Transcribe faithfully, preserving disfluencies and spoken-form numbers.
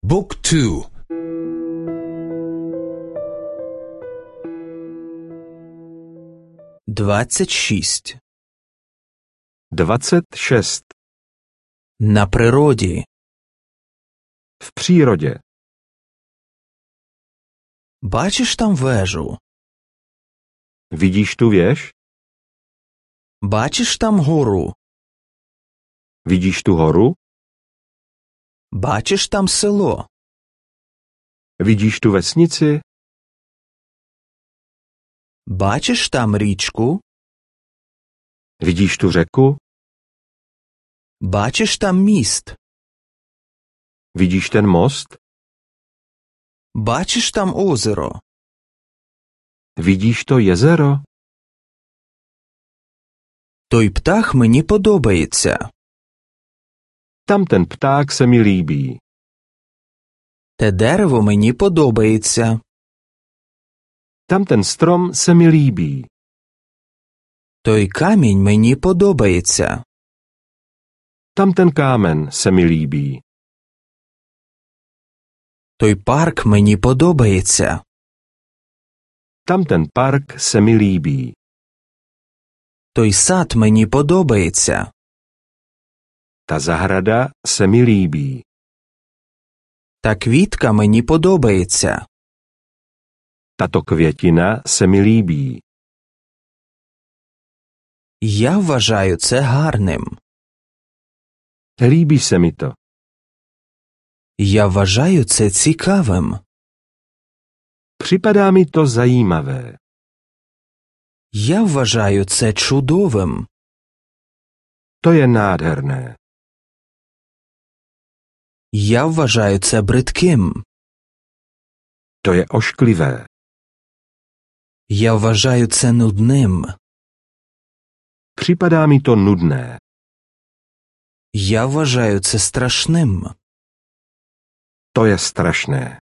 บุ๊กทูдвадцять шість Dvacet šest. На природі. V přírodě. Бачиш там вежу? Vidíš tu věž? Бачиш там гору? Vidíš tu horu? Бачиш там село? Vidíš tu vesnici? Бачиш там річку? Vidíš tu řeku? Бачиш там міст? Vidíš ten most? Бачиш там озеро? Vidíš to jezero? Той птах мені подобається. Tam ten pták se mi líbí. Те дерево мені подобається. Tam ten strom se mi líbí. Той камінь мені подобається. Tam ten kámen se mi líbí. Той парк мені подобається. Tam ten park se mi líbí. Той сад мені подобається. Ta zahrada se mi líbí. Та квітка мені подобається. Tato květina se mi líbí. Я вважаю це гарним. Líbí se mi to. Я вважаю це цікавим. Připadá mi to zajímavé. Я вважаю це чудовим. To je nádherné. Я вважаю це бридким. To je ošklivé. Я вважаю це нудним. Připadá mi to nudné. Я вважаю це страшним. To je strašné.